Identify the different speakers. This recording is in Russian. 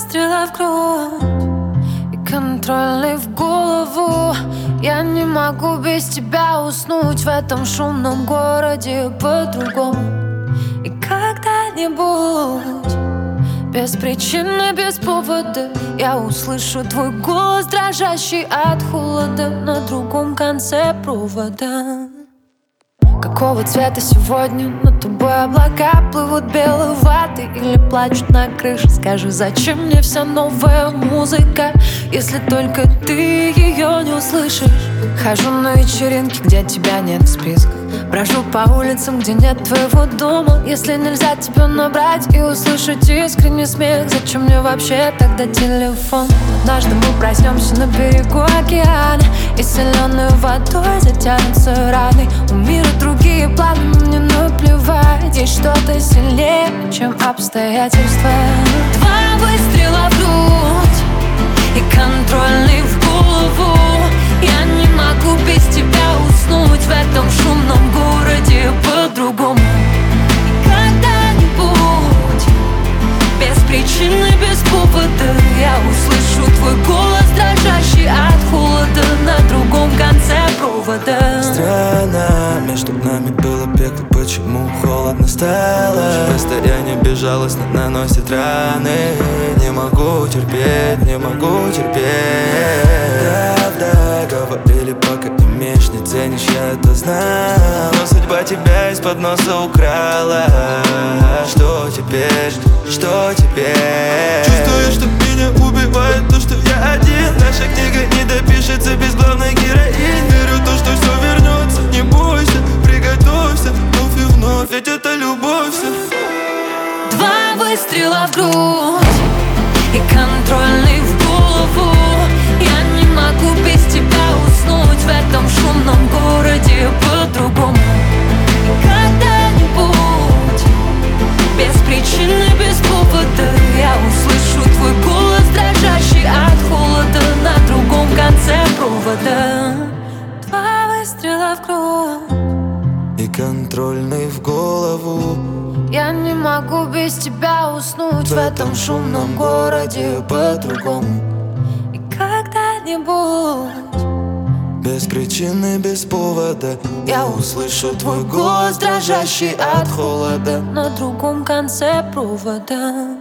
Speaker 1: выстрела в грудь и контрольный в голову. Я не могу без тебя уснуть в этом шумном городе по-другому. И когда-нибудь, без причины, без повода, я услышу твой голос, дрожащий от холода, на другом конце провода. Какого цвета сегодня над тобой облака? Плывут белой ваты или плачут на крыше? Скажи, зачем мне вся новая музыка, если только ты ее не услышишь? Хожу на вечеринки, где тебя нет в списках. Брожу по улицам, где нет твоего дома. Если нельзя тебя набрать и услышать искренний смех, зачем мне вообще тогда телефон? Однажды мы проснемся на берегу океана, и соленой водой затянутся раны. У мира другие планы, мне наплевать. Есть что-то сильнее, чем обстоятельства. Два выстрела в грудь и контрольный в голову. Я не могу без тебя уснуть в этом шумном городе по-другому. И когда-нибудь, без причины, без повода, я услышу твой голос, дрожащий от холода, на другом конце провода.
Speaker 2: Странно, между нами было пекло, почему холодно стало? Расстояние безжалостно наносит раны. Не могу терпеть, не могу терпеть. Правда, говорили, пока имеешь, не ценишь, я это знал. Но судьба тебя из-под носа украла. Что теперь, что теперь? Чувствую, что меня убивает то, что я один. Наша книга не допишется без главной героини. Верю в то, что все вернется, не бойся, приготовься вновь и вновь, ведь это любовь вся.
Speaker 1: Два выстрела в грудь и контрольный в голову. Я не могу без тебя уснуть в этом шумном городе по-другому. И когда-нибудь, без причины, без повода, я услышу твой голос, дрожащий от холода, на другом конце провода. Два выстрела в грудь
Speaker 2: и контрольный в голову.
Speaker 1: Я не могу без тебя уснуть в этом шумном городе по-другому. И когда-нибудь,
Speaker 2: без причины, без повода, я услышу твой голос, дрожащий от холода,
Speaker 1: на другом конце провода.